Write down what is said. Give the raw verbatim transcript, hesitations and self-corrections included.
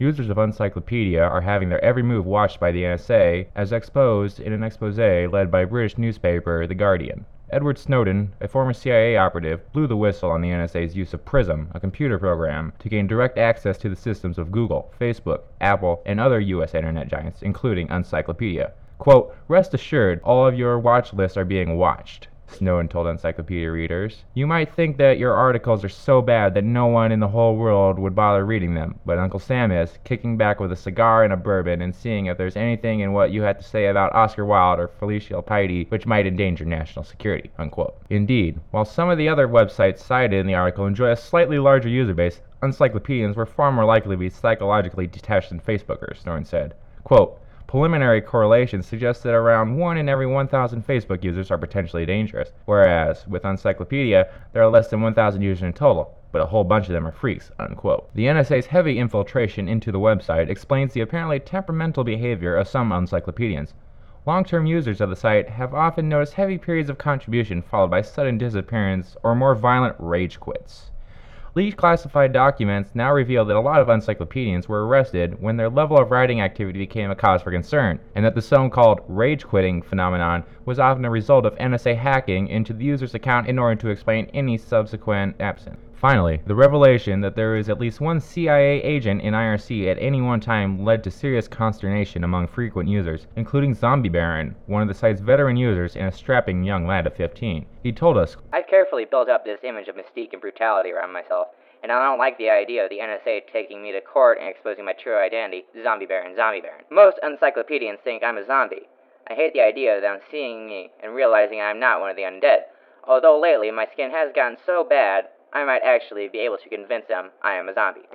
Users of Uncyclopedia are having their every move watched by the N S A, as exposed in an expose led by British newspaper The Guardian. Edward Snowden, a former C I A operative, blew the whistle on the N S A's use of PRISM, a computer program, to gain direct access to the systems of Google, Facebook, Apple, and other U S internet giants, including Uncyclopedia. Quote, "Rest assured, all of your watch lists are being watched," Snowden told Uncyclopedia readers. "You might think that your articles are so bad that no one in the whole world would bother reading them, but Uncle Sam is, kicking back with a cigar and a bourbon and seeing if there's anything in what you had to say about Oscar Wilde or Felicia Piety which might endanger national security," unquote. Indeed, while some of the other websites cited in the article enjoy a slightly larger user base, Uncyclopedians were far more likely to be psychologically detached than Facebookers, Snowden said. Quote, "Preliminary correlations suggest that around one in every one thousand Facebook users are potentially dangerous, whereas with Uncyclopedia, there are less than one thousand users in total, but a whole bunch of them are freaks," unquote. The N S A's heavy infiltration into the website explains the apparently temperamental behavior of some Uncyclopedians. Long-term users of the site have often noticed heavy periods of contribution followed by sudden disappearance or more violent rage quits. Leaked classified documents now reveal that a lot of Uncyclopedians were arrested when their level of writing activity became a cause for concern, and that the so-called rage-quitting phenomenon was often a result of N S A hacking into the user's account in order to explain any subsequent absence. Finally, the revelation that there is at least one C I A agent in I R C at any one time led to serious consternation among frequent users, including Zombie Baron, one of the site's veteran users and a strapping young lad of fifteen. He told us, "I've carefully built up this image of mystique and brutality around myself, and I don't like the idea of the N S A taking me to court and exposing my true identity, Zombie Baron, Zombie Baron. Most Uncyclopedians think I'm a zombie. I hate the idea of them seeing me and realizing I'm not one of the undead. Although lately my skin has gotten so bad, I might actually be able to convince them I am a zombie."